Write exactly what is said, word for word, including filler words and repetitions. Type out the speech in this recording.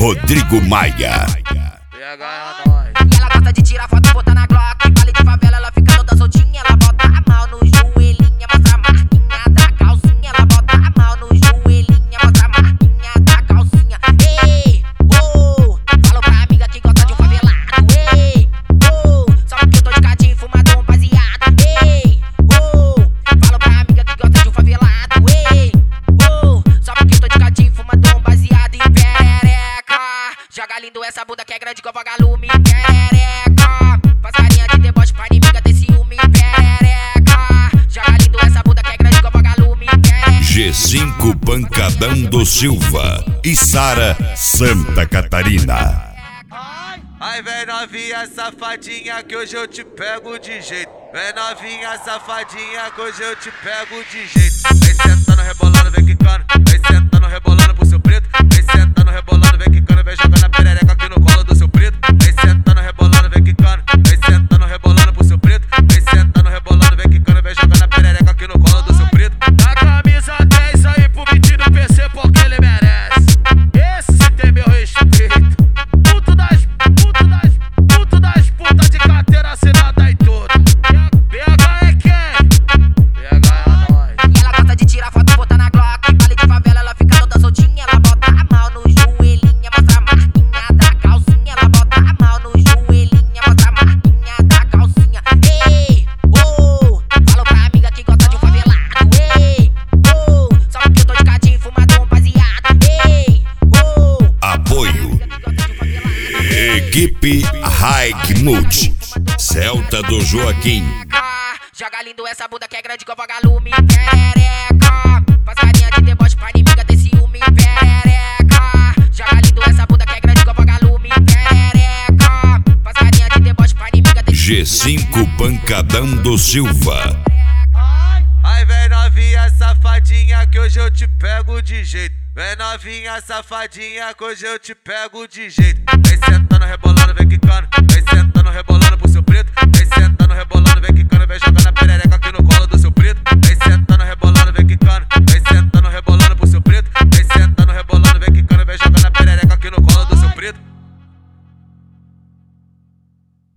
Rodrigo Maia. Pega é nóis. E ela gosta de tirar foto e botar na Glock. Vale de favela, ela fica toda soltinha. Ela bota a mão no joelhinho, mostra a marquinha da calcinha. Ela bota a mão no joelhinho, mostra a marquinha da calcinha. Ei, oh, falo pra amiga que gosta de um favelado. Ei, oh, só porque eu tô de cadinho fumando um baseado. Ei, oh, falo pra amiga que gosta de um favelado. Ei, oh, só porque eu tô de cadinho fumando um baseado e perereca. Joga lindo essa bunda que é grande igual vagalume, perereca. Passarinha de deboche pra inimiga ter ciúme, perereca. Joga lindo essa bunda que é grande igual vagalume, perereca. G cinco Pancadão do Silva e Sara Santa Catarina. Ai, vem novinha safadinha que hoje eu te pego de jeito. Vem novinha safadinha que hoje eu te pego de jeito. Vem sentando, rebolando, vem quicando. Vem sentando, rebolando pro seu preto. Vem sentando, rebolando, vem quicando. Vem jogando a perereca aqui no colo do seu preto. Vem sentando, rebolando, vem quicando. Vem sentando, rebolando pro seu preto. Vem sentando, rebolando, vem quicando. Vem jogando a perereca aqui no colo do seu preto. A camisa dez aí pro metido P C porque ele merece. Esse tem meu respeito. Puto das, puto das, puto das putas de carteira assinada e tudo. B H é quem? B H é nóis. E ela gosta de tirar foto e botar na Glock. Vale de favela, ela fica toda soltinha. Ela bota a mão no joelhinho, mostra a marquinha da calcinha. Ela bota a mão no joelhinho, mostra a marquinha da calcinha. Ei, oh, falo pra amiga que gosta de um favelado. Ei, oh, só porque eu tô de cadinho fumando um baseado. Ei, oh, Apoio Equipe Hike Multi Celta do Joaquim. joga lindo essa bunda que é grande igual vagalume, perereca. Passarinha de deboche pra inimiga ter ciúme, perereca. Joga lindo essa bunda que é grande igual vagalume, perereca. Passarinha de deboche pra inimiga ter G cinco Pancadão do Silva. Ai, vem novinha safadinha que hoje eu te pego de jeito. Vem novinha safadinha que hoje eu te pego de jeito. Vem sentando, rebolando, vem quicando. Vem sentando, rebolando pro seu preto. Vem sentando, rebolando, vem quicando. Vem jogando a perereca